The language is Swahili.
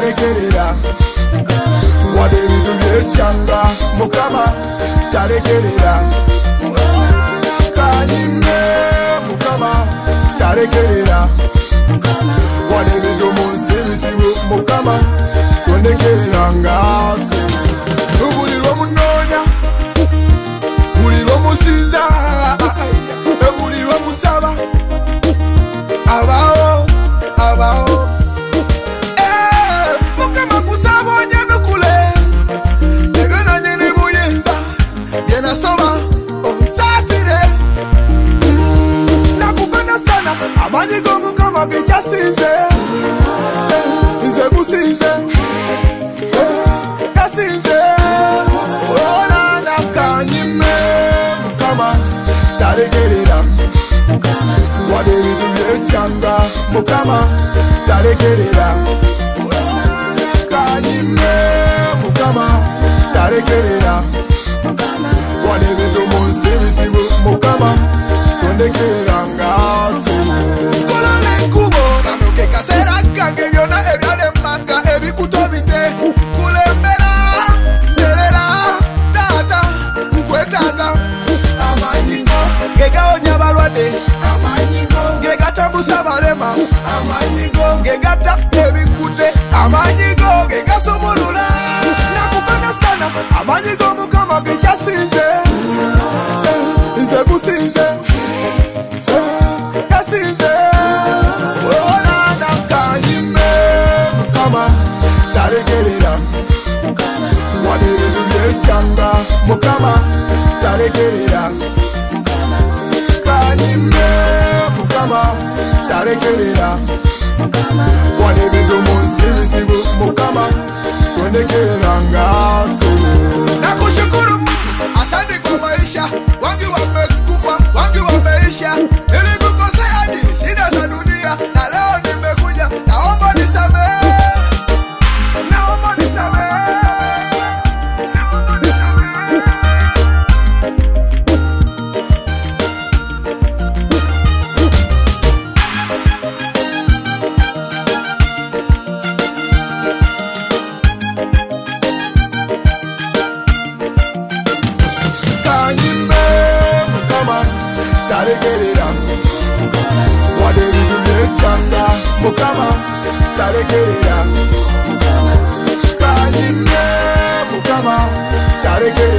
tarekerera wade bintu byechanga mukama tarekerera kanyime mukama tarekerera wade bintu munsi bizibu mukama tondekerera ngase nubulirwa munonya bulirwa musinza ebulirwa musaba abao mukama kusaba onyanukule negana nyene buyinza byenasoba onsasire nakupenda sana amanyi g'omukama gekyasinze nze gusinze gasinze olana kanyime mukama tarekerera wade bintu byechanga mukama tarekerera kanyime mukama tarekerera wade bintu munsi bizibu mukama tondekerera ngase kolole nkubo kanuke kasera kange byona ebyalemmanga ebikutobite kulembera nderera tata nkwetaga amanyingo gegaonya balwadde amanyingo gegatambusa balema amanyingo gegata ebikute amanyingo gegasumulula nakupenda sana amanyingo mukama gekyasinze nze gusinze gasinze olana kanyime mukama tarekerera wade bintu byechanga mukama tarekerera kanyime mukama tarekerera wade bintu munsi bizibu mukama tondekerera ngase nakushukuru asante kwa maisha wangi wamekufa wangi wameisha nilikukosea ajili shida za dunia na leo nimekuja naomba nisamehe kanyime mukama tarekerera wade bintu byechanga mukama tarekerera kanyime mukama tarekerera